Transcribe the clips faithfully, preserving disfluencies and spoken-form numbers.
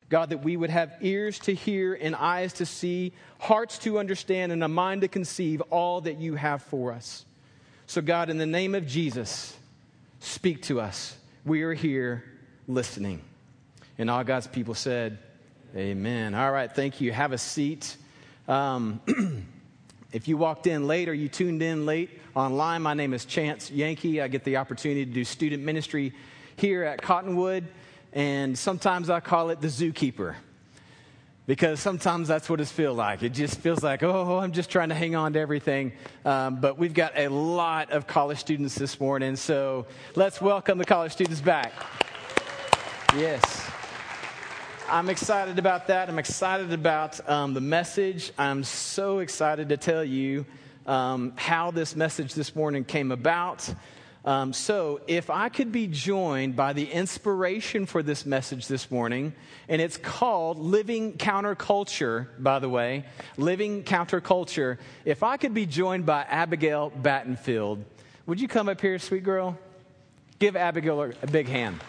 God, that we would have ears to hear and eyes to see, hearts to understand, and a mind to conceive all that you have for us. So God, in the name of Jesus, speak to us. We are here listening. And all God's people said, amen. All right, thank you. Have a seat. Um, if you walked in late or you tuned in late online, my name is Chance Yankee. I get the opportunity to do student ministry here at Cottonwood. And sometimes I call it the zookeeper, because sometimes that's what it feels like. It just feels like, oh, I'm just trying to hang on to everything. Um, but we've got a lot of college students this morning, so let's welcome the college students back. Yes. I'm excited about that. I'm excited about um, the message. I'm so excited to tell you um, how this message this morning came about. Um, so if I could be joined by the inspiration for this message this morning, and it's called Living Counterculture, by the way, Living Counterculture. If I could be joined by Abigail Battenfield, would you come up here, sweet girl? Give Abigail a, a big hand.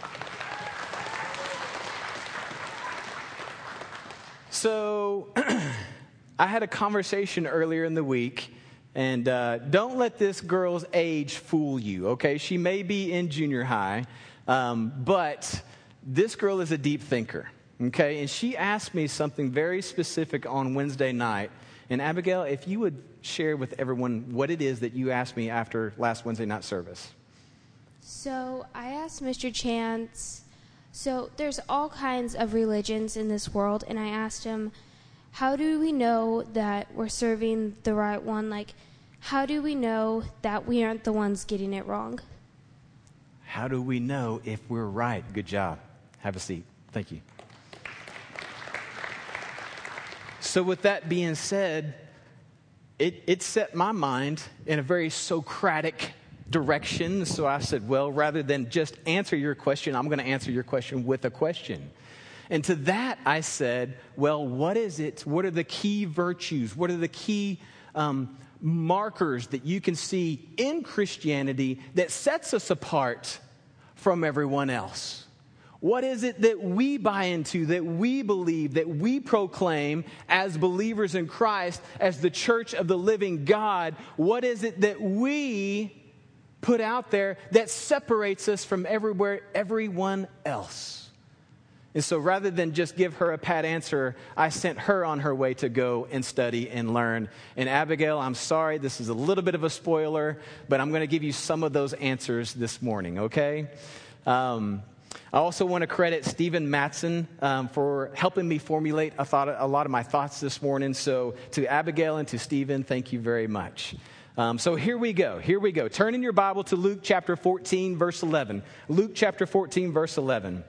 So I had a conversation earlier in the week. And uh, don't let this girl's age fool you, okay? She may be in junior high, um, but this girl is a deep thinker, okay? And she asked me something very specific on Wednesday night. And Abigail, if you would share with everyone what it is that you asked me after last Wednesday night service. So I asked Mister Chance, so there's all kinds of religions in this world, and I asked him, how do we know that we're serving the right one? Like, how do we know that we aren't the ones getting it wrong? How do we know if we're right? Good job. Have a seat. Thank you. So with that being said, it, it set my mind in a very Socratic direction. So I said, well, rather than just answer your question, I'm going to answer your question with a question. And to that, I said, well, what is it? What are the key virtues? What are the key um, markers that you can see in Christianity that sets us apart from everyone else? What is it that we buy into, that we believe, that we proclaim as believers in Christ, as the church of the living God? What is it that we put out there that separates us from everywhere, everyone else? And so rather than just give her a pat answer, I sent her on her way to go and study and learn. And Abigail, I'm sorry, this is a little bit of a spoiler, but I'm going to give you some of those answers this morning, okay? Um, I also want to credit Stephen Matson um, for helping me formulate a, thought, a lot of my thoughts this morning. So to Abigail and to Stephen, thank you very much. Um, so here we go. Here we go. Turn in your Bible to Luke chapter fourteen, verse eleven. Luke chapter fourteen, verse eleven.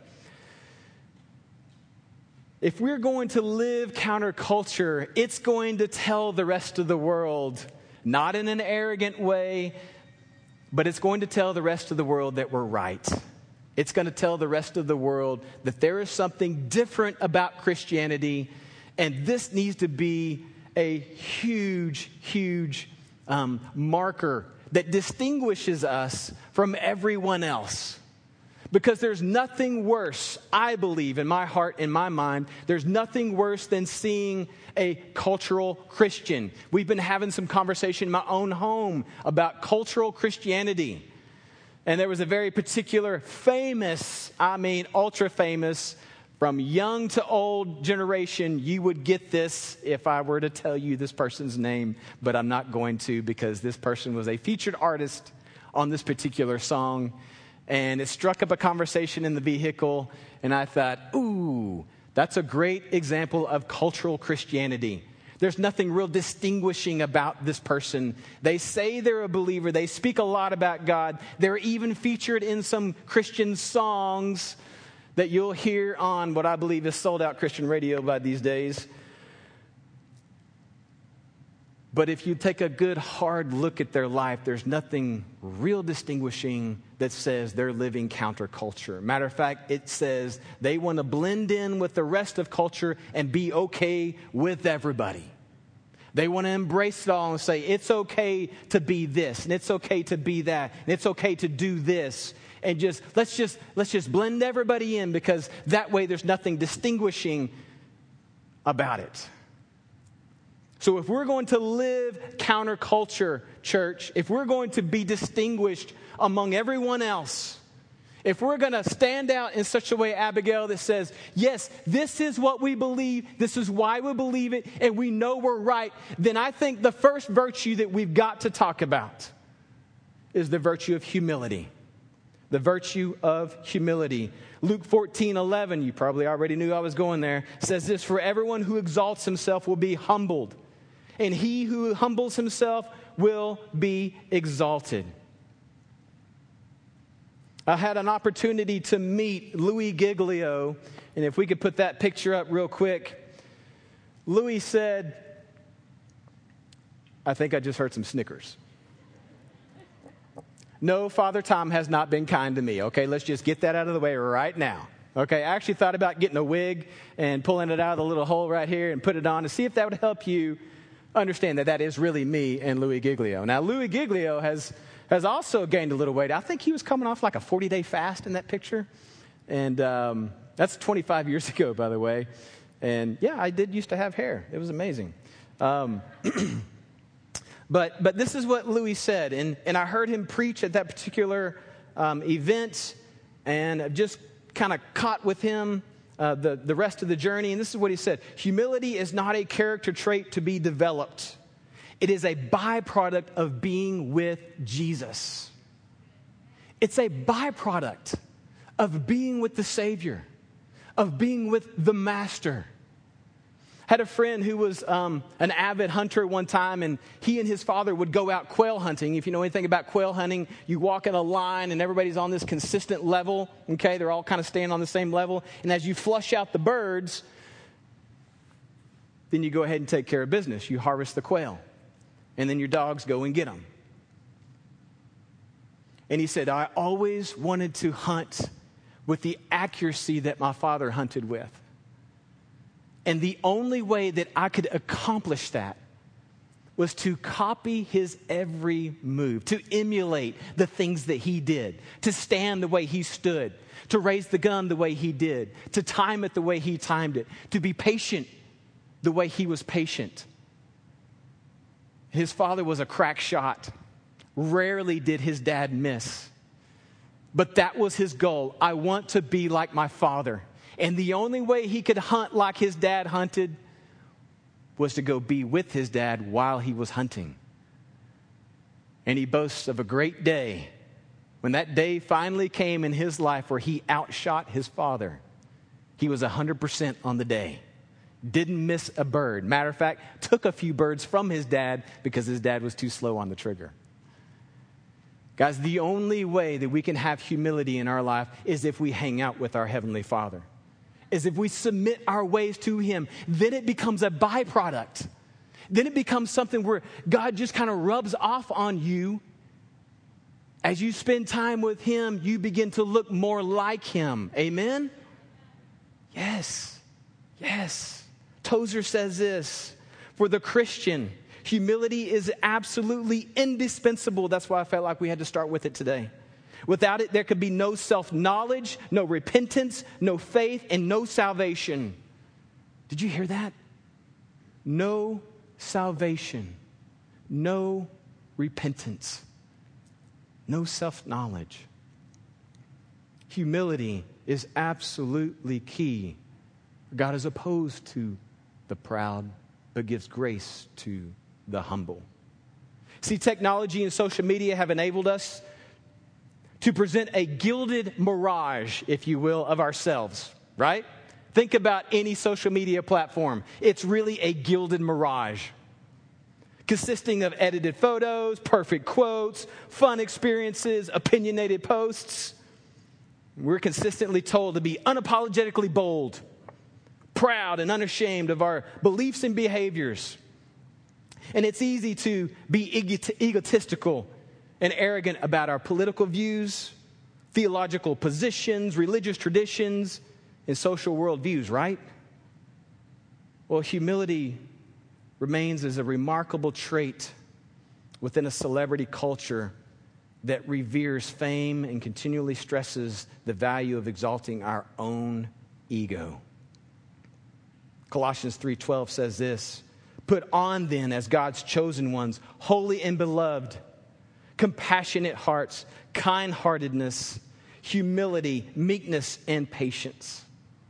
If we're going to live counterculture, it's going to tell the rest of the world, not in an arrogant way, but it's going to tell the rest of the world that we're right. It's going to tell the rest of the world that there is something different about Christianity, and this needs to be a huge, huge um, marker that distinguishes us from everyone else. Because there's nothing worse, I believe, in my heart, in my mind, there's nothing worse than seeing a cultural Christian. We've been having some conversation in my own home about cultural Christianity. And there was a very particular famous, I mean ultra famous, from young to old generation. You would get this if I were to tell you this person's name, but I'm not going to, because this person was a featured artist on this particular song. And it struck up a conversation in the vehicle, and I thought, ooh, that's a great example of cultural Christianity. There's nothing real distinguishing about this person. They say they're a believer. They speak a lot about God. They're even featured in some Christian songs that you'll hear on what I believe is sold-out Christian radio by these days. But if you take a good hard look at their life, there's nothing real distinguishing that says they're living counterculture. Matter of fact, it says they want to blend in with the rest of culture and be okay with everybody. They want to embrace it all and say it's okay to be this, and it's okay to be that, and it's okay to do this. and just let's just let's just blend everybody in, because that way there's nothing distinguishing about it. So if we're going to live counterculture, church, if we're going to be distinguished among everyone else, if we're going to stand out in such a way, Abigail, that says, yes, this is what we believe, this is why we believe it, and we know we're right, then I think the first virtue that we've got to talk about is the virtue of humility. The virtue of humility. Luke fourteen eleven, you probably already knew I was going there, says this: for everyone who exalts himself will be humbled, and he who humbles himself will be exalted. I had an opportunity to meet Louis Giglio, and if we could put that picture up real quick. Louis said, I think I just heard some snickers. No, Father Tom has not been kind to me. Okay, let's just get that out of the way right now. Okay, I actually thought about getting a wig and pulling it out of the little hole right here and put it on to see if that would help you understand that that is really me and Louis Giglio. Now, Louis Giglio has... has also gained a little weight. I think he was coming off like a forty-day fast in that picture. And um, that's twenty-five years ago, by the way. And yeah, I did used to have hair. It was amazing. Um, but but this is what Louis said. And, and I heard him preach at that particular um, event, and I've just kind of caught with him uh, the, the rest of the journey. And this is what he said: humility is not a character trait to be developed. It is a byproduct of being with Jesus. It's a byproduct of being with the Savior, of being with the Master. Had a friend who was um, an avid hunter one time, and he and his father would go out quail hunting. If you know anything about quail hunting, you walk in a line and everybody's on this consistent level. Okay, they're all kind of staying on the same level. And as you flush out the birds, then you go ahead and take care of business. You harvest the quail. And then your dogs go and get them. And he said, I always wanted to hunt with the accuracy that my father hunted with. And the only way that I could accomplish that was to copy his every move, to emulate the things that he did, to stand the way he stood, to raise the gun the way he did, to time it the way he timed it, to be patient the way he was patient. His father was a crack shot. Rarely did his dad miss. But that was his goal. I want to be like my father. And the only way he could hunt like his dad hunted was to go be with his dad while he was hunting. And he boasts of a great day when that day finally came in his life where he outshot his father. He was one hundred percent on the day. Didn't miss a bird. Matter of fact, took a few birds from his dad because his dad was too slow on the trigger. Guys, the only way that we can have humility in our life is if we hang out with our Heavenly Father. Is if we submit our ways to Him. Then it becomes a byproduct. Then it becomes something where God just kind of rubs off on you. As you spend time with Him, you begin to look more like Him. Amen? Yes. Yes. Tozer says this: for the Christian, humility is absolutely indispensable. That's why I felt like we had to start with it today. Without it, there could be no self-knowledge, no repentance, no faith, and no salvation. Did you hear that? No salvation, no repentance, no self-knowledge. Humility is absolutely key. God is opposed to the proud, but gives grace to the humble. See, technology and social media have enabled us to present a gilded mirage, if you will, of ourselves, right? Think about any social media platform. It's really a gilded mirage, consisting of edited photos, perfect quotes, fun experiences, opinionated posts. We're consistently told to be unapologetically bold, proud and unashamed of our beliefs and behaviors. And it's easy to be egotistical and arrogant about our political views, theological positions, religious traditions, and social worldviews, right? Well, humility remains as a remarkable trait within a celebrity culture that reveres fame and continually stresses the value of exalting our own ego. Colossians three twelve says this, "Put on then as God's chosen ones, holy and beloved, compassionate hearts, kind-heartedness, humility, meekness, and patience."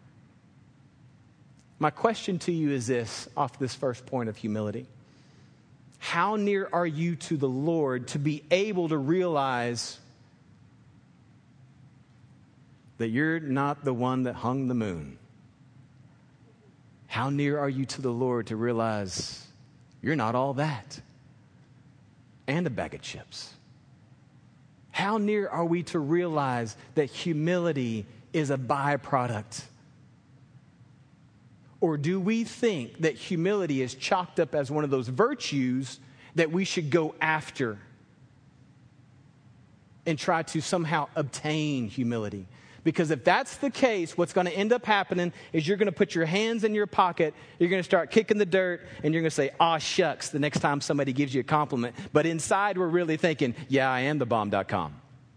My question to you is this, off this first point of humility. How near are you to the Lord to be able to realize that you're not the one that hung the moon? How near are you to the Lord to realize you're not all that and a bag of chips? How near are we to realize that humility is a byproduct? Or do we think that humility is chalked up as one of those virtues that we should go after and try to somehow obtain humility? Because if that's the case, what's going to end up happening is you're going to put your hands in your pocket, you're going to start kicking the dirt, and you're going to say, "Aw, shucks," the next time somebody gives you a compliment. But inside, we're really thinking, "Yeah, I am the bomb dot com."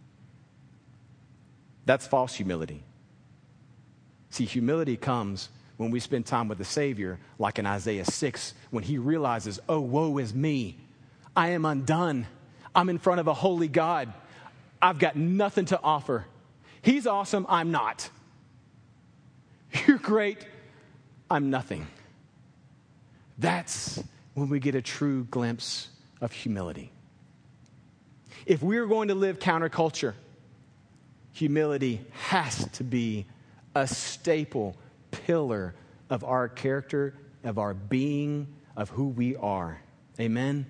That's false humility. See, humility comes when we spend time with the Savior, like in Isaiah six, when he realizes, "Oh, woe is me. I am undone. I'm in front of a holy God. I've got nothing to offer. He's awesome. I'm not. You're great. I'm nothing." That's when we get a true glimpse of humility. If we're going to live counterculture, humility has to be a staple pillar of our character, of our being, of who we are. Amen?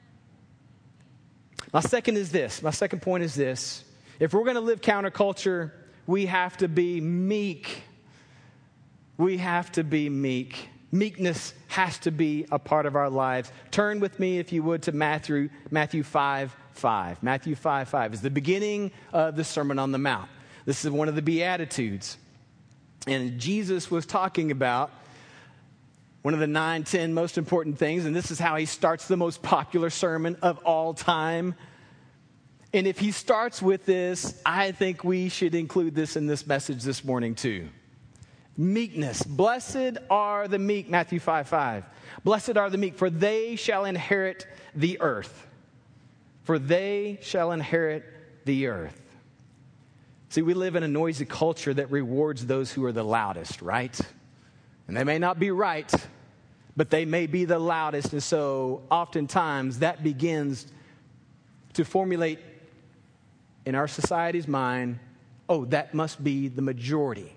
My second is this. My second point is this. If we're going to live counterculture, we have to be meek. We have to be meek. Meekness has to be a part of our lives. Turn with me, if you would, to Matthew, Matthew five five. Matthew five five is the beginning of the Sermon on the Mount. This is one of the Beatitudes. And Jesus was talking about one of the nine, ten most important things, and this is how he starts the most popular sermon of all time. And if he starts with this, I think we should include this in this message this morning too. Meekness. Blessed are the meek, Matthew five five. Blessed are the meek, for they shall inherit the earth. For they shall inherit the earth. See, we live in a noisy culture that rewards those who are the loudest, right? And they may not be right, but they may be the loudest. And so oftentimes that begins to formulate in our society's mind, oh, that must be the majority.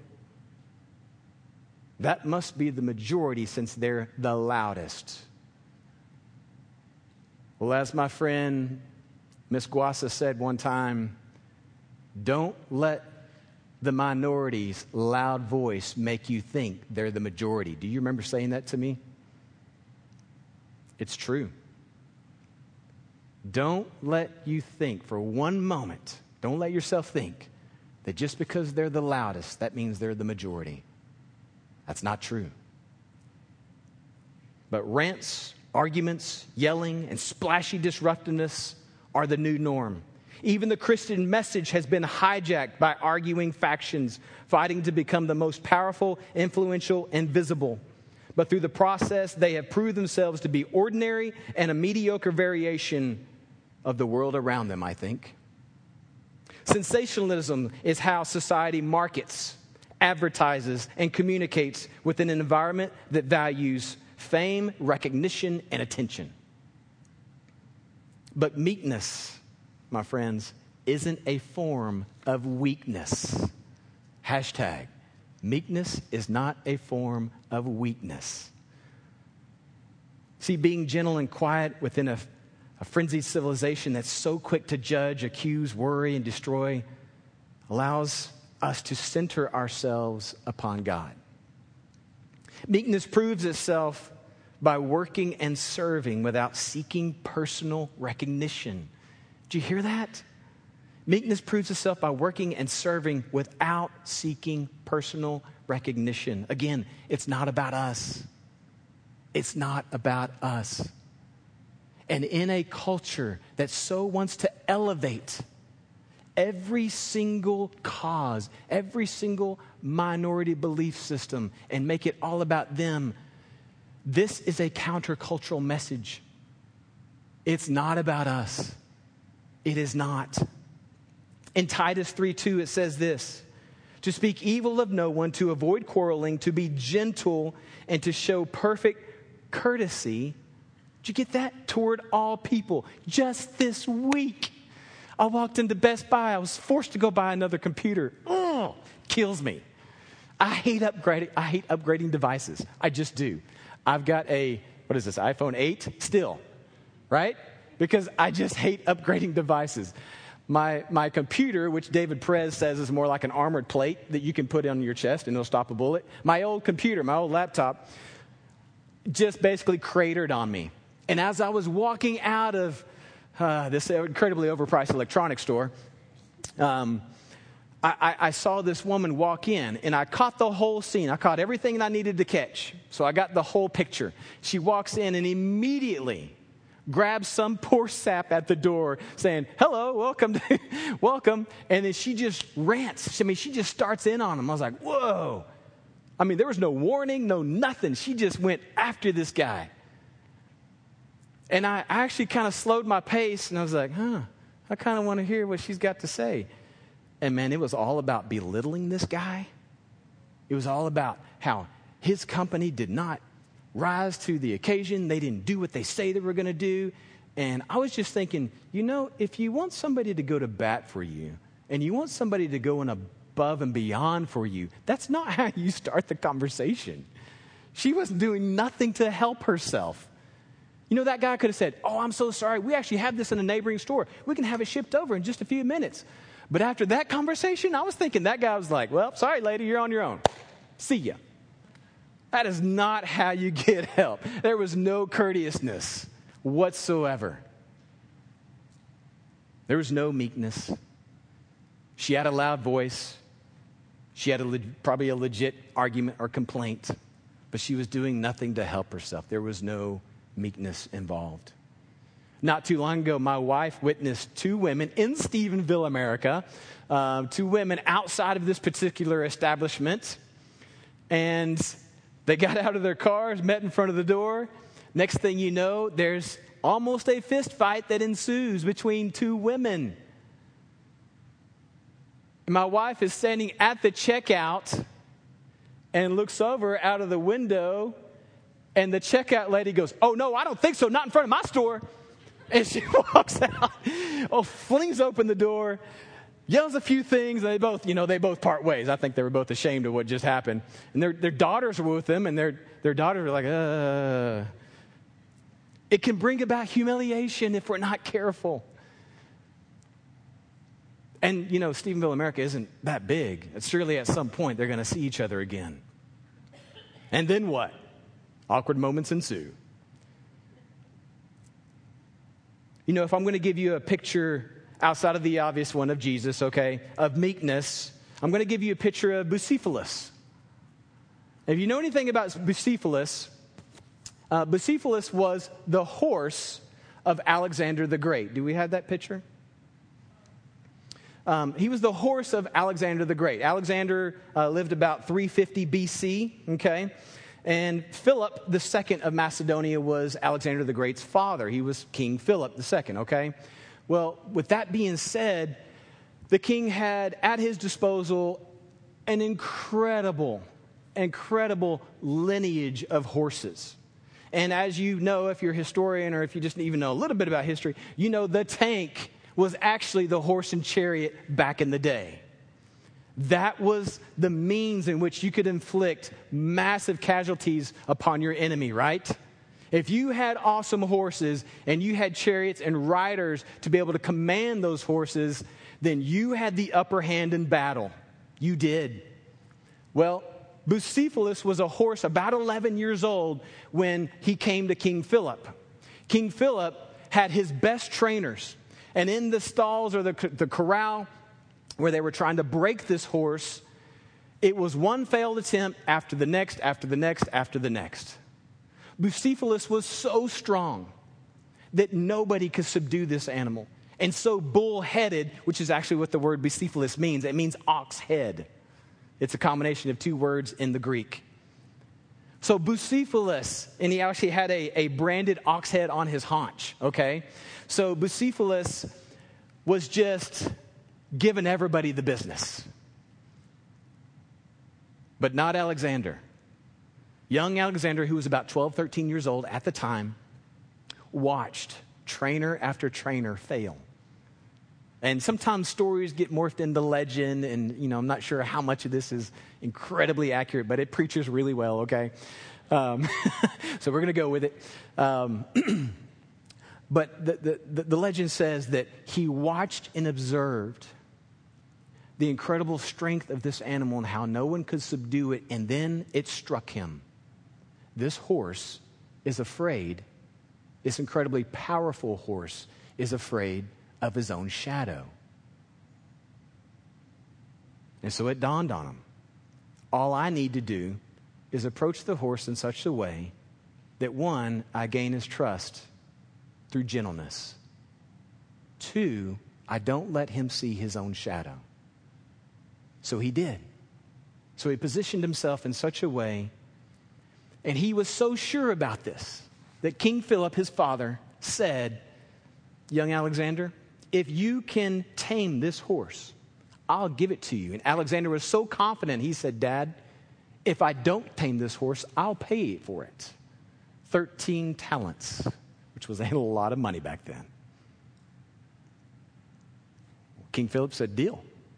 That must be the majority since they're the loudest. Well, as my friend Miss Guasa said one time, don't let the minority's loud voice make you think they're the majority. Do you remember saying that to me? It's true. Don't let you think for one moment, don't let yourself think that just because they're the loudest, that means they're the majority. That's not true. But rants, arguments, yelling, and splashy disruptiveness are the new norm. Even the Christian message has been hijacked by arguing factions, fighting to become the most powerful, influential, and visible. But through the process, they have proved themselves to be ordinary and a mediocre variation of the world around them, I think. Sensationalism is how society markets, advertises, and communicates within an environment that values fame, recognition, and attention. But meekness, my friends, isn't a form of weakness. Hashtag, meekness is not a form of weakness. See, being gentle and quiet within a, a frenzied civilization that's so quick to judge, accuse, worry, and destroy allows us to center ourselves upon God. Meekness proves itself by working and serving without seeking personal recognition. Do you hear that? Meekness proves itself by working and serving without seeking personal recognition. Again, it's not about us. It's not about us. And in a culture that so wants to elevate every single cause, every single minority belief system, and make it all about them. This is a countercultural message. It's not about us. It is not. In Titus three two, it says this: to speak evil of no one, to avoid quarreling, to be gentle, and to show perfect courtesy. Did you get that? Toward all people. Just this week, I walked into Best Buy. I was forced to go buy another computer. Oh, kills me. I hate upgrading. I hate upgrading devices. I just do. I've got a, what is this, iPhone eight still, right? Because I just hate upgrading devices. My my computer, which David Perez says is more like an armored plate that you can put on your chest and it'll stop a bullet. My old computer, my old laptop, just basically cratered on me. And as I was walking out of uh, this incredibly overpriced electronics store, um, I, I, I saw this woman walk in, and I caught the whole scene. I caught everything that I needed to catch. So I got the whole picture. She walks in and immediately grabs some poor sap at the door saying, hello, welcome, to, welcome. And then she just rants. I mean, she just starts in on him. I was like, whoa. I mean, there was no warning, no nothing. She just went after this guy. And I actually kind of slowed my pace, and I was like, huh, I kind of want to hear what she's got to say. And man, it was all about belittling this guy. It was all about how his company did not rise to the occasion. They didn't do what they say they were going to do. And I was just thinking, you know, if you want somebody to go to bat for you, and you want somebody to go in above and beyond for you, that's not how you start the conversation. She was doing nothing to help herself. You know, that guy could have said, oh, I'm so sorry. We actually have this in a neighboring store. We can have it shipped over in just a few minutes. But after that conversation, I was thinking that guy was like, well, sorry, lady, you're on your own. See ya. That is not how you get help. There was no courteousness whatsoever. There was no meekness. She had a loud voice. She had a le- probably a legit argument or complaint, but she was doing nothing to help herself. There was no meekness involved. Not too long ago, my wife witnessed two women in Stephenville, America, uh, two women outside of this particular establishment, and they got out of their cars, met in front of the door. Next thing you know, there's almost a fist fight that ensues between two women. My wife is standing at the checkout and looks over out of the window, and the checkout lady goes, oh, no, I don't think so, not in front of my store. And she walks out, oh, flings open the door, yells a few things, and they both, you know, they both part ways. I think they were both ashamed of what just happened. And their their daughters were with them, and their, their daughters were like, uh. It can bring about humiliation if we're not careful. And, you know, Stephenville, America isn't that big. It's surely at some point they're going to see each other again. And then what? Awkward moments ensue. You know, if I'm going to give you a picture outside of the obvious one of Jesus, okay, of meekness, I'm going to give you a picture of Bucephalus. If you know anything about Bucephalus, uh, Bucephalus was the horse of Alexander the Great. Do we have that picture? Um, he was the horse of Alexander the Great. Alexander uh, lived about three fifty B C, okay? And Philip the Second of Macedonia was Alexander the Great's father. He was King Philip the Second, okay? Well, with that being said, the king had at his disposal an incredible, incredible lineage of horses. And as you know, if you're a historian or if you just even know a little bit about history, you know the tank was actually the horse and chariot back in the day. That was the means in which you could inflict massive casualties upon your enemy, right? If you had awesome horses and you had chariots and riders to be able to command those horses, then you had the upper hand in battle. You did. Well, Bucephalus was a horse about eleven years old when he came to King Philip. King Philip had his best trainers. And in the stalls or the, the corral where they were trying to break this horse, it was one failed attempt after the next, after the next, after the next. Bucephalus was so strong that nobody could subdue this animal. and so bull-headed, which is actually what the word Bucephalus means. It means ox head. It's a combination of two words in the Greek. So Bucephalus, and he actually had a, a branded ox head on his haunch, okay? So Bucephalus was just giving everybody the business. But not Alexander. Young Alexander, who was about twelve, thirteen years old at the time, watched trainer after trainer fail. And sometimes stories get morphed into legend, and, you know, I'm not sure how much of this is incredibly accurate, but it preaches really well, okay? Um, so we're going to go with it. Um, but the, the, the legend says that he watched and observed the incredible strength of this animal and how no one could subdue it, and then it struck him. This horse is afraid, this incredibly powerful horse is afraid of his own shadow. And so it dawned on him, all I need to do is approach the horse in such a way that, one, I gain his trust through gentleness. Two, I don't let him see his own shadow. So he did. So he positioned himself in such a way, and he was so sure about this that King Philip, his father, said, young Alexander, if you can tame this horse, I'll give it to you. And Alexander was so confident, he said, Dad, if I don't tame this horse, I'll pay for it. thirteen talents, which was a lot of money back then. King Philip said, deal.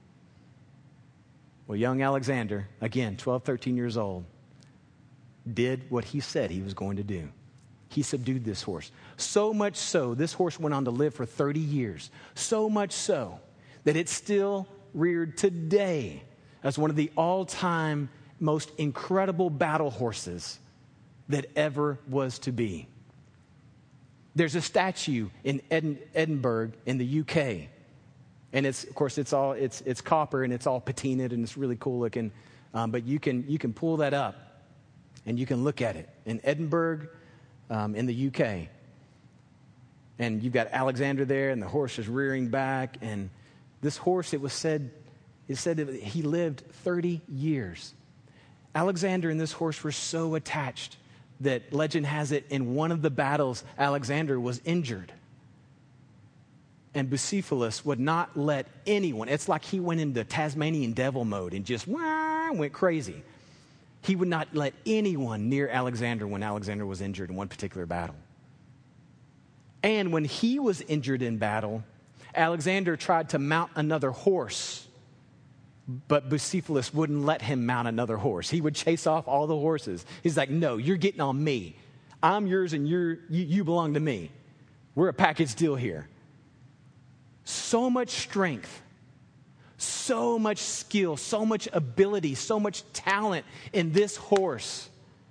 Well, young Alexander, again, twelve, thirteen years old, did what he said he was going to do. He subdued this horse. So much so, this horse went on to live for thirty years. So much so that it's still reared today as one of the all-time most incredible battle horses that ever was to be. There's a statue in Ed- Edinburgh in the U K. And it's, of course, it's all it's it's copper and it's all patinaed and it's really cool looking. Um, but you can you can pull that up and you can look at it in Edinburgh, um, in the U K. And you've got Alexander there, and the horse is rearing back. And this horse, it was said, it said that he lived thirty years. Alexander and this horse were so attached that legend has it in one of the battles, Alexander was injured. And Bucephalus would not let anyone, it's like he went into Tasmanian devil mode and just wah, went crazy. He would not let anyone near Alexander when Alexander was injured in one particular battle. And when he was injured in battle, Alexander tried to mount another horse, but Bucephalus wouldn't let him mount another horse. He would chase off all the horses. He's like, no, you're getting on me. I'm yours and you're, you, you belong to me. We're a package deal here. So much strength, so much skill, so much ability, so much talent in this horse.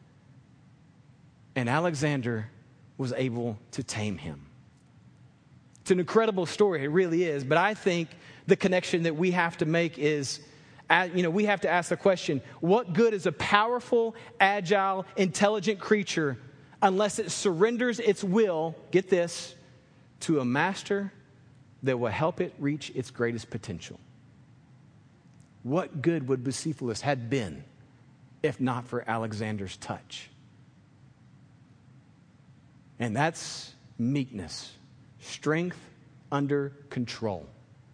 And Alexander was able to tame him. It's an incredible story, it really is. But I think the connection that we have to make is, you know, we have to ask the question, what good is a powerful, agile, intelligent creature unless it surrenders its will, get this, to a master that will help it reach its greatest potential? What good would Bucephalus had been if not for Alexander's touch? And that's meekness, strength under control.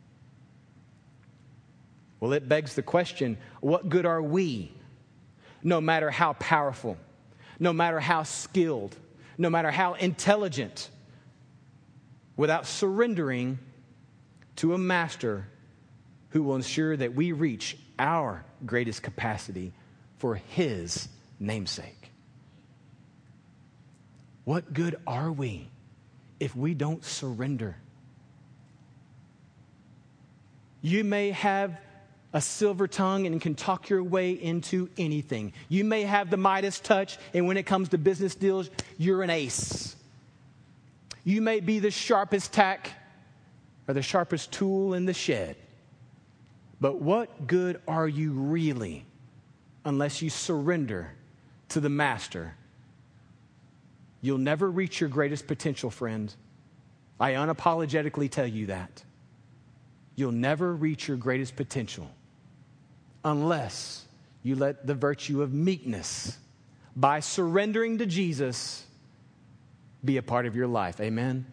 Well, it begs the question, what good are we, no matter how powerful, no matter how skilled, no matter how intelligent, without surrendering to a master who will ensure that we reach our greatest capacity for his namesake? What good are we if we don't surrender? You may have a silver tongue and can talk your way into anything. You may have the Midas touch, and when it comes to business deals, you're an ace. You may be the sharpest tack or the sharpest tool in the shed. But what good are you really unless you surrender to the master? You'll never reach your greatest potential, friend, I unapologetically tell you that. You'll never reach your greatest potential unless you let the virtue of meekness, by surrendering to Jesus, be a part of your life. Amen?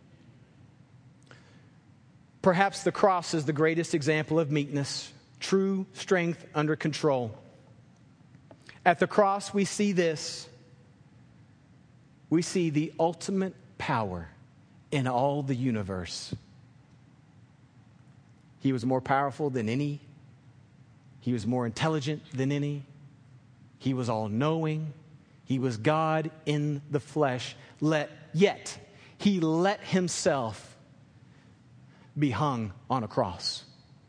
Perhaps the cross is the greatest example of meekness, true strength under control. At the cross, we see this. We see the ultimate power in all the universe. He was more powerful than any. He was more intelligent than any. He was all-knowing. He was God in the flesh. Let, yet, he let himself be hung on a cross.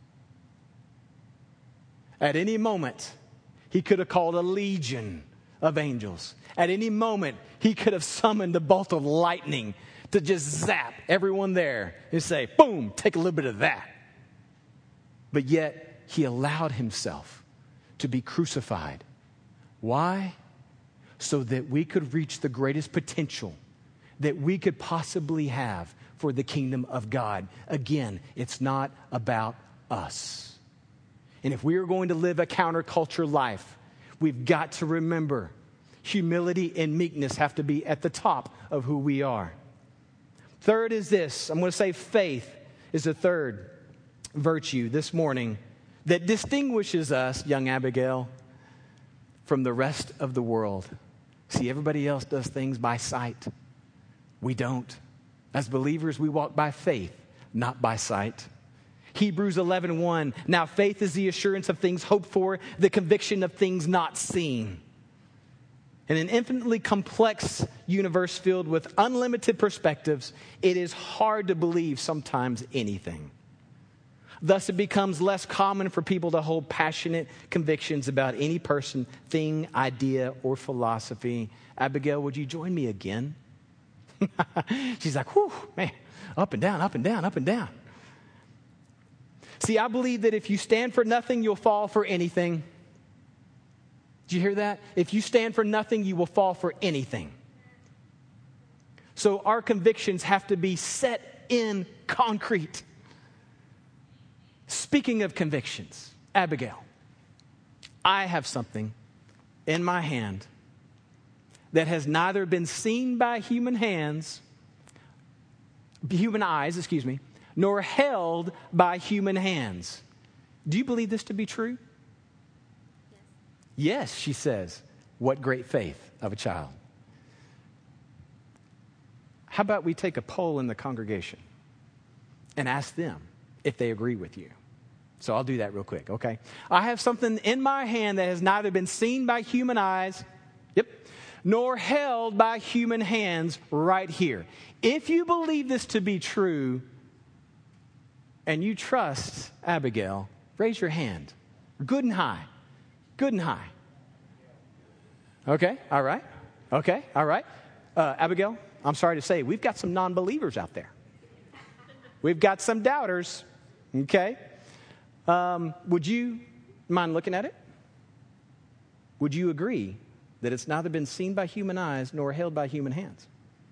At any moment, he could have called a legion of angels. At any moment, he could have summoned a bolt of lightning to just zap everyone there and say, boom, take a little bit of that. But yet, he allowed himself to be crucified. Why? So that we could reach the greatest potential that we could possibly have for the kingdom of God. Again, it's not about us. And if we are going to live a counterculture life, we've got to remember humility and meekness have to be at the top of who we are. Third is this. I'm going to say faith is the third virtue this morning that distinguishes us, young Abigail, from the rest of the world. See, everybody else does things by sight. We don't. As believers, we walk by faith, not by sight. Hebrews eleven one. Now faith is the assurance of things hoped for, the conviction of things not seen. In an infinitely complex universe filled with unlimited perspectives, it is hard to believe sometimes anything. Thus, it becomes less common for people to hold passionate convictions about any person, thing, idea, or philosophy. Abigail, would you join me again? She's like, whew, man, up and down, up and down, up and down. See, I believe that if you stand for nothing, you'll fall for anything. Did you hear that? If you stand for nothing, you will fall for anything. So our convictions have to be set in concrete. Speaking of convictions, Abigail, I have something in my hand that has neither been seen by human hands, human eyes, excuse me, nor held by human hands. Do you believe this to be true? Yes, she says. What great faith of a child. How about we take a poll in the congregation and ask them if they agree with you? So I'll do that real quick, okay? I have something in my hand that has neither been seen by human eyes, yep, nor held by human hands right here. If you believe this to be true and you trust Abigail, raise your hand. Good and high. Good and high. Okay, all right. Okay, all right. Uh, Abigail, I'm sorry to say, we've got some non-believers out there. We've got some doubters, okay? Um, would you mind looking at it? Would you agree that it's neither been seen by human eyes nor held by human hands?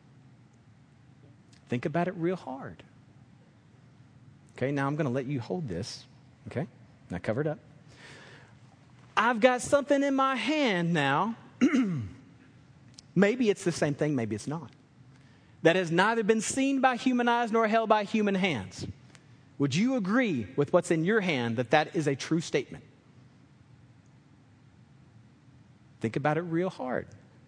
Think about it real hard. Okay, now I'm going to let you hold this. Okay, now cover it up. I've got something in my hand now. Maybe it's the same thing, maybe it's not. That has neither been seen by human eyes nor held by human hands. Would you agree with what's in your hand that that is a true statement? Think about it real hard.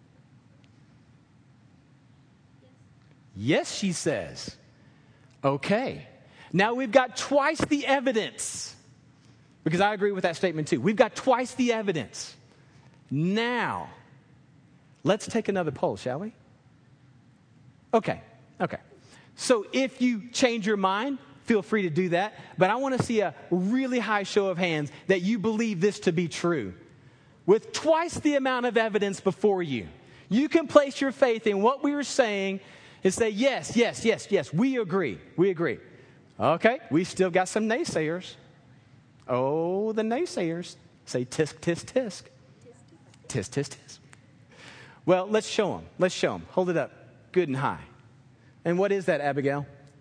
Yes, she says. Okay. Now we've got twice the evidence. Because I agree with that statement too. We've got twice the evidence. Now, let's take another poll, shall we? Okay. Okay. So if you change your mind, feel free to do that. But I want to see a really high show of hands that you believe this to be true. With twice the amount of evidence before you, you can place your faith in what we were saying and say, yes, yes, yes, yes, we agree. We agree. Okay, we still got some naysayers. Oh, the naysayers. Say tisk, tisk, tisk. Tisk, tisk, tisk. Well, let's show them. Let's show them. Hold it up. Good and high. And what is that, Abigail?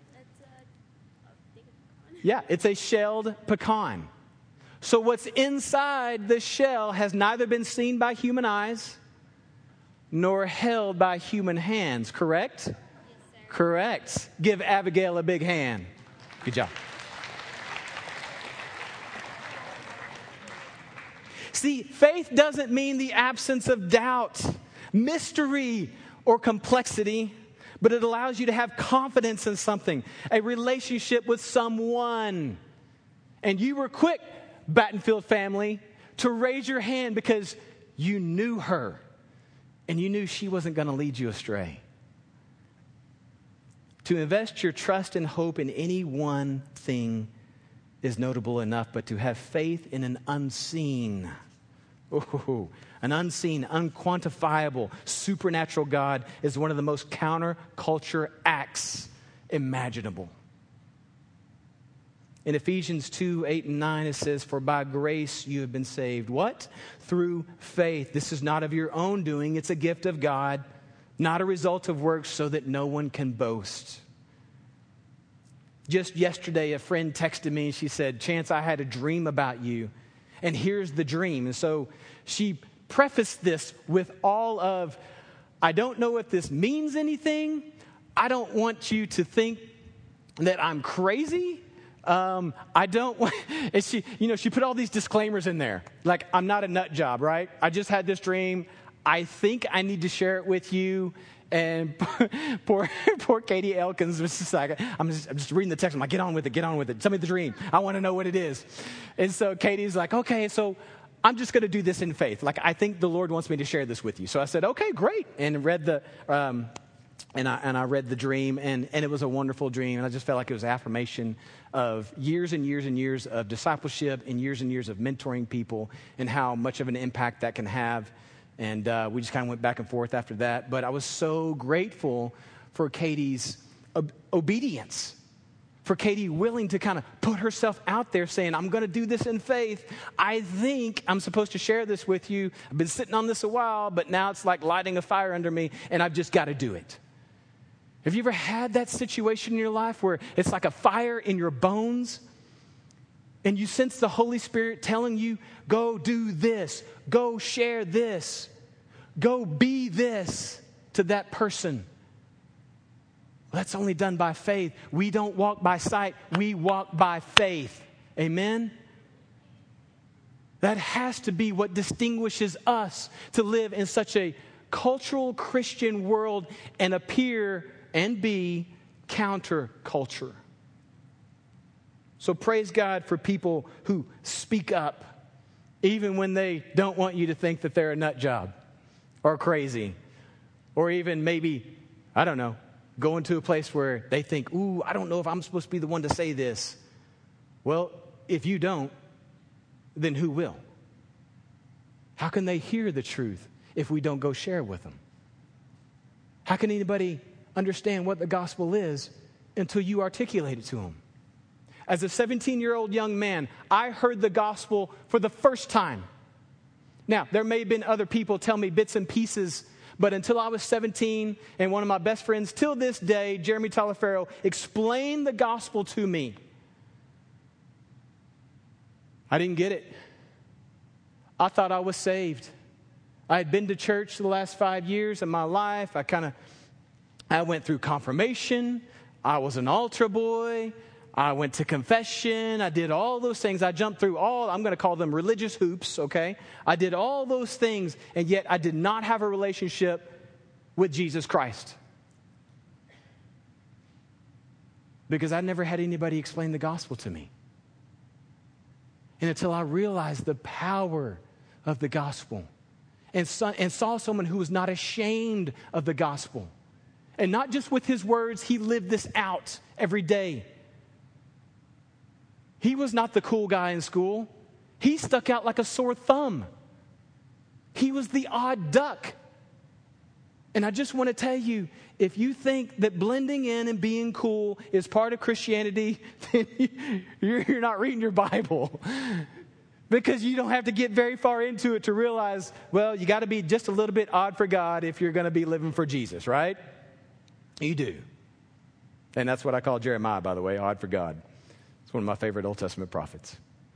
Yeah, it's a shelled pecan. So what's inside the shell has neither been seen by human eyes nor held by human hands, correct? Yes, correct. Give Abigail a big hand. Good job. See, faith doesn't mean the absence of doubt, mystery, or complexity, but it allows you to have confidence in something, a relationship with someone. And you were quick, Battenfield family, to raise your hand because you knew her and you knew she wasn't going to lead you astray. To invest your trust and hope in any one thing is notable enough, but to have faith in an unseen, oh, an unseen, unquantifiable, supernatural God is one of the most counterculture acts imaginable. In Ephesians two, eight, and nine, it says, "For by grace you have been saved." What? Through faith. This is not of your own doing. It's a gift of God, not a result of works, so that no one can boast. Just yesterday, a friend texted me and she said, "Chance, I had a dream about you. And here's the dream." And so she prefaced this with all of, "I don't know if this means anything. I don't want you to think that I'm crazy. Um, I don't want," and she, you know, she put all these disclaimers in there. Like, I'm not a nut job, right? I just had this dream. I think I need to share it with you. And poor, poor Katie Elkins was just like, I'm just, I'm just reading the text. I'm like, get on with it, get on with it. Tell me the dream. I want to know what it is. And so Katie's like, okay, so I'm just going to do this in faith. Like, I think the Lord wants me to share this with you. So I said, okay, great. And read the, um, and I and I read the dream, and, and it was a wonderful dream. And I just felt like it was affirmation of years and years and years of discipleship and years and years of mentoring people and how much of an impact that can have. And uh, we just kind of went back and forth after that. But I was so grateful for Katie's ob- obedience, for Katie willing to kind of put herself out there saying, I'm going to do this in faith. I think I'm supposed to share this with you. I've been sitting on this a while, but now it's like lighting a fire under me, and I've just got to do it. Have you ever had that situation in your life where it's like a fire in your bones? And you sense the Holy Spirit telling you, go do this, go share this, go be this to that person. Well, that's only done by faith. We don't walk by sight, we walk by faith. Amen? That has to be what distinguishes us to live in such a cultural Christian world and appear and be counterculture. So praise God for people who speak up, even when they don't want you to think that they're a nut job or crazy, or even maybe, I don't know, going to a place where they think, ooh, I don't know if I'm supposed to be the one to say this. Well, if you don't, then who will? How can they hear the truth if we don't go share with them? How can anybody understand what the gospel is until you articulate it to them? As a seventeen-year-old young man, I heard the gospel for the first time. Now, there may have been other people tell me bits and pieces, but until I was seventeen, and one of my best friends till this day, Jeremy Talaferro, explained the gospel to me, I didn't get it. I thought I was saved. I had been to church the last five years of my life. I kind of, I went through confirmation. I was an altar boy. I went to confession. I did all those things. I jumped through all, I'm going to call them religious hoops, okay? I did all those things, and yet I did not have a relationship with Jesus Christ. Because I never had anybody explain the gospel to me. And until I realized the power of the gospel and saw, and saw someone who was not ashamed of the gospel. And not just with his words, he lived this out every day. He was not the cool guy in school. He stuck out like a sore thumb. He was the odd duck. And I just want to tell you, if you think that blending in and being cool is part of Christianity, then you're not reading your Bible. Because you don't have to get very far into it to realize, well, you got to be just a little bit odd for God if you're going to be living for Jesus, right? You do. And that's what I call Jeremiah, by the way, odd for God. It's one of my favorite Old Testament prophets.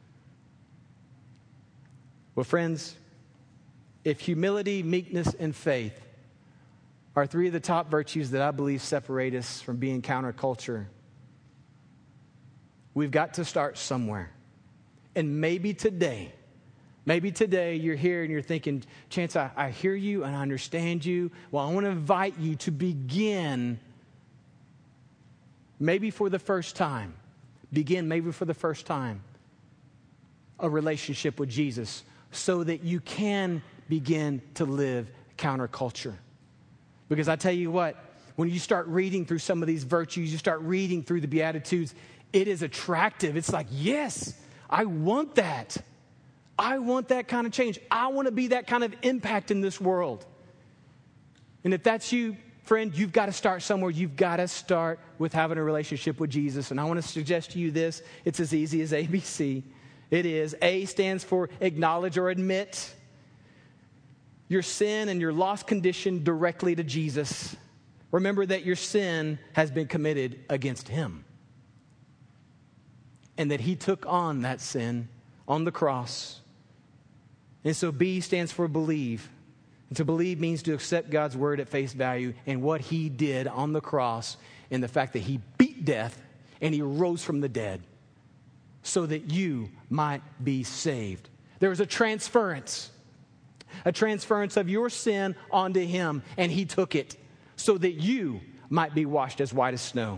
Well, friends, if humility, meekness, and faith are three of the top virtues that I believe separate us from being counterculture, we've got to start somewhere. And maybe today, maybe today you're here and you're thinking, Chance, I, I hear you and I understand you. Well, I want to invite you to begin, maybe for the first time, begin maybe for the first time, a relationship with Jesus so that you can begin to live counterculture. Because I tell you what, when you start reading through some of these virtues, you start reading through the Beatitudes, it is attractive. It's like, yes, I want that. I want that kind of change. I want to be that kind of impact in this world. And if that's you, friend, you've got to start somewhere. You've got to start with having a relationship with Jesus. And I want to suggest to you this. It's as easy as A B C. It is. A stands for acknowledge or admit your sin and your lost condition directly to Jesus. Remember that your sin has been committed against him. And that he took on that sin on the cross. And so B stands for believe. And to believe means to accept God's word at face value and what he did on the cross and the fact that he beat death and he rose from the dead so that you might be saved. There was a transference. A transference of your sin onto him, and he took it so that you might be washed as white as snow.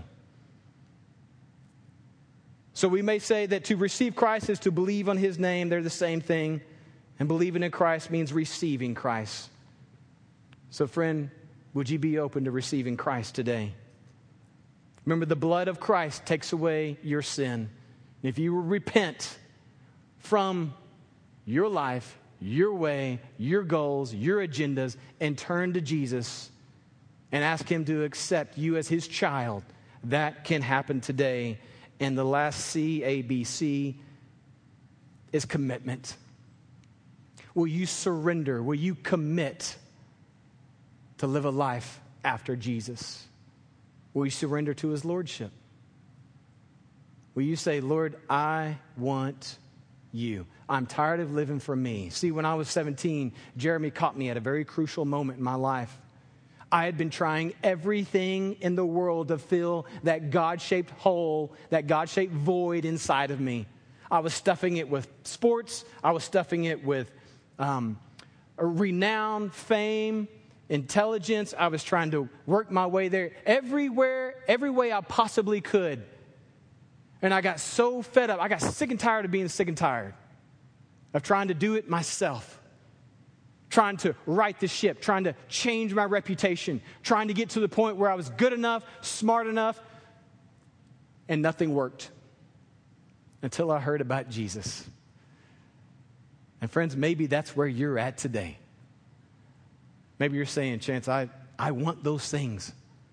So we may say that to receive Christ is to believe on his name. They're the same thing. And believing in Christ means receiving Christ. So friend, would you be open to receiving Christ today? Remember, the blood of Christ takes away your sin. If you will repent from your life, your way, your goals, your agendas, and turn to Jesus and ask him to accept you as his child, that can happen today. And the last C, A, B, C, is commitment. Will you surrender? Will you commit to live a life after Jesus? Will you surrender to his lordship? Will you say, Lord, I want you. I'm tired of living for me. See, when I was seventeen, Jeremy caught me at a very crucial moment in my life. I had been trying everything in the world to fill that God-shaped hole, that God-shaped void inside of me. I was stuffing it with sports. I was stuffing it with um, renown, fame, intelligence. I was trying to work my way there everywhere, every way I possibly could. And I got so fed up. I got sick and tired of being sick and tired of trying to do it myself, trying to right the ship, trying to change my reputation, trying to get to the point where I was good enough, smart enough, and nothing worked until I heard about Jesus. And friends, maybe that's where you're at today. Maybe you're saying, Chance, I, I want those things,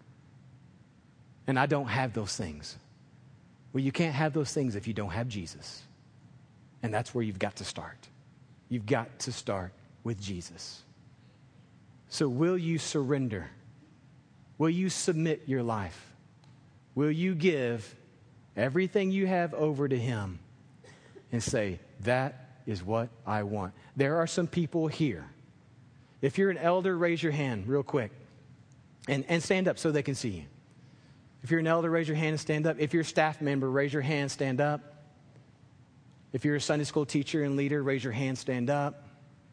and I don't have those things. Well, you can't have those things if you don't have Jesus. And that's where you've got to start. You've got to start with Jesus. So will you surrender? Will you submit your life? Will you give everything you have over to him and say, that is what I want? There are some people here. If you're an elder, raise your hand real quick. And, and stand up so they can see you. If you're an elder, raise your hand and stand up. If you're a staff member, raise your hand, stand up. If you're a Sunday school teacher and leader, raise your hand, stand up.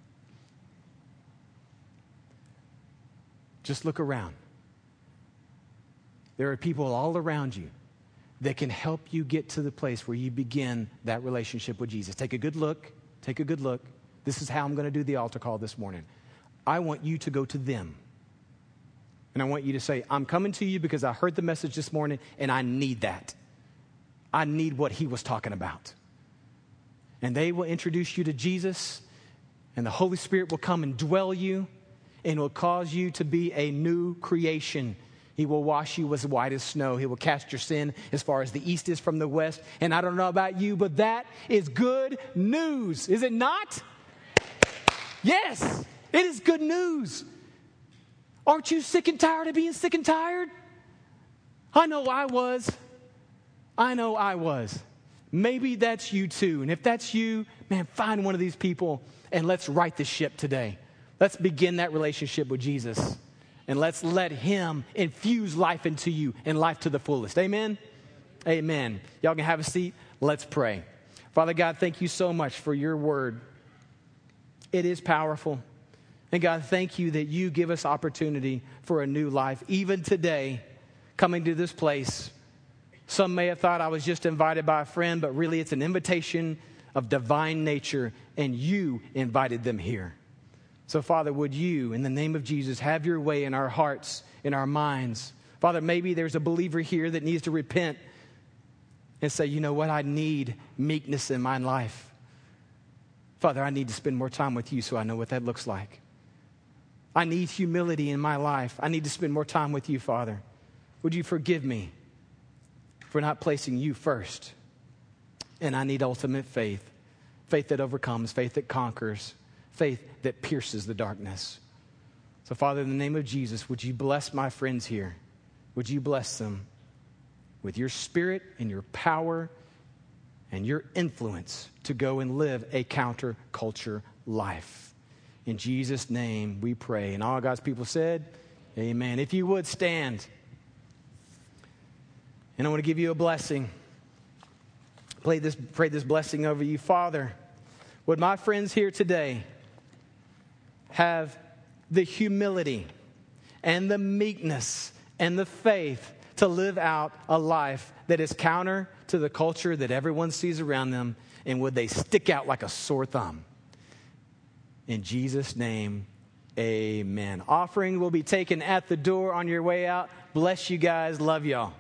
Just look around. There are people all around you that can help you get to the place where you begin that relationship with Jesus. Take a good look. Take a good look. This is how I'm going to do the altar call this morning. I want you to go to them. And I want you to say, I'm coming to you because I heard the message this morning and I need that. I need what he was talking about. And they will introduce you to Jesus, and the Holy Spirit will come and dwell you and will cause you to be a new creation. He will wash you as white as snow. He will cast your sin as far as the east is from the west. And I don't know about you, but that is good news. Is it not? Yes, it is good news. Aren't you sick and tired of being sick and tired? I know I was. I know I was. Maybe that's you too. And if that's you, man, find one of these people and let's right the ship today. Let's begin that relationship with Jesus. And let's let him infuse life into you and life to the fullest. Amen? Amen. Y'all can have a seat. Let's pray. Father God, thank you so much for your word. It is powerful. And God, thank you that you give us opportunity for a new life. Even today, coming to this place, some may have thought I was just invited by a friend, but really it's an invitation of divine nature, and you invited them here. So, Father, would you, in the name of Jesus, have your way in our hearts, in our minds. Father, maybe there's a believer here that needs to repent and say, you know what, I need meekness in my life. Father, I need to spend more time with you so I know what that looks like. I need humility in my life. I need to spend more time with you, Father. Would you forgive me for not placing you first? And I need ultimate faith. Faith that overcomes, faith that conquers, faith that pierces the darkness. So, Father, in the name of Jesus, would you bless my friends here? Would you bless them with your spirit and your power and your influence to go and live a counterculture life? In Jesus' name we pray. And all God's people said, amen. If you would stand. And I want to give you a blessing. Pray this, pray this blessing over you. Father, would my friends here today have the humility and the meekness and the faith to live out a life that is counter to the culture that everyone sees around them? And would they stick out like a sore thumb? In Jesus' name, amen. Offering will be taken at the door on your way out. Bless you guys. Love y'all.